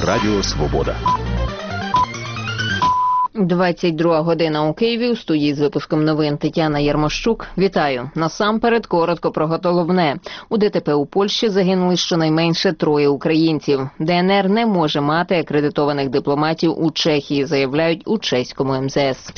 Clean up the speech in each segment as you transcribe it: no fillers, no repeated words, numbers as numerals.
Радіо Свобода. 22 година у Києві. У студії з випуском новин Тетяна Ярмощук. Вітаю. Насамперед, коротко про головне. У ДТП у Польщі загинули щонайменше 3 українців. ДНР не може мати акредитованих дипломатів у Чехії, заявляють у чеському МЗС.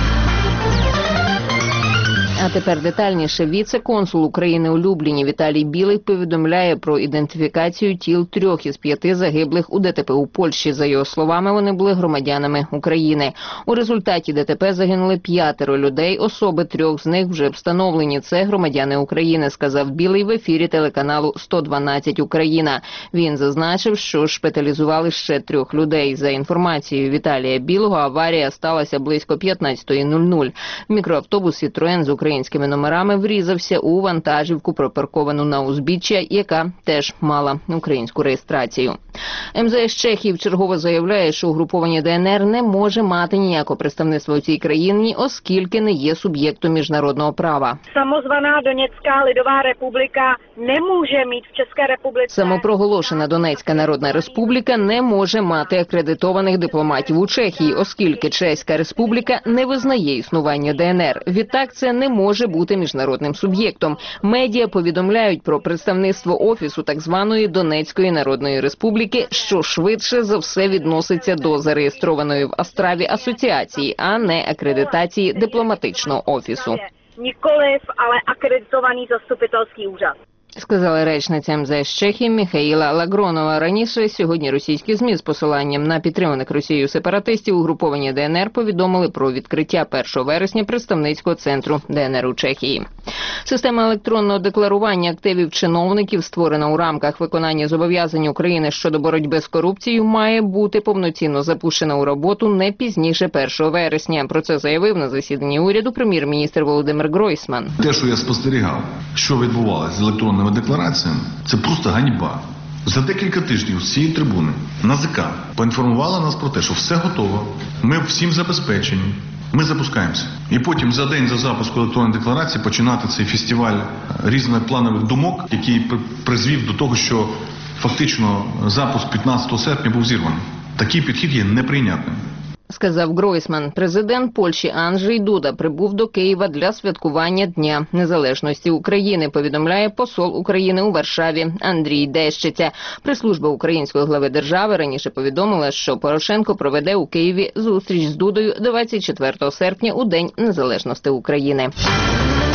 А тепер детальніше. Віце-консул України у Любліні Віталій Білий повідомляє про ідентифікацію тіл 3 із 5 загиблих у ДТП у Польщі. За його словами, вони були громадянами України. У результаті ДТП загинули 5 людей, особи 3 з них вже встановлені. Це громадяни України, сказав Білий в ефірі телеканалу «112 Україна». Він зазначив, що шпиталізували ще 3 людей. За інформацією Віталія Білого, аварія сталася близько 15:00. Мікроавтобус «Сітроен» з українськими номерами врізався у вантажівку, припарковану на узбіччя, яка теж мала українську реєстрацію. МЗС Чехії вчергово заявляє, що угруповання ДНР не може мати ніякого представництва у цій країні, оскільки не є суб'єктом міжнародного права. Самозвана Донецька Lidová Republika не може мати в České republice. Самопроголошена Донецька Народна Республіка не може мати акредитованих дипломатів у Чехії, оскільки Чеська Республіка не визнає існування ДНР. Відтак, це не може бути міжнародним суб'єктом. Медіа повідомляють про представництво Офісу так званої Донецької Народної Республіки, що швидше за все відноситься до зареєстрованої в Острові асоціації, а не акредитації дипломатичного офісу. Ніколив, але акредитований заступительський уряд. Сказала речниця МЗС Чехії Михаїла Лагронова. Раніше сьогодні російські ЗМІ з посиланням на підтриманих Росією сепаратистів угруповання ДНР повідомили про відкриття 1 вересня представницького центру ДНР у Чехії. Система електронного декларування активів чиновників, створена у рамках виконання зобов'язань України щодо боротьби з корупцією, має бути повноцінно запущена у роботу не пізніше 1 вересня. Про це заявив на засіданні уряду прем'єр-міністр Володимир Гройсман. Те, що я спостерігав, що відбувалося з електронними деклараціями, це просто ганьба. За декілька тижнів з цієї трибуни НАЗК поінформувала нас про те, що все готово, ми всім забезпечені, ми запускаємося. І потім за день за запуску електронної декларації починати цей фестиваль різних планових думок, який призвів до того, що фактично запуск 15 серпня був зірваний. Такий підхід є неприйнятним. Сказав Гройсман. Президент Польщі Анджей Дуда прибув до Києва для святкування Дня Незалежності України, повідомляє посол України у Варшаві Андрій Дещиця. Прес-служба української глави держави раніше повідомила, що Порошенко проведе у Києві зустріч з Дудою 24 серпня у День Незалежності України.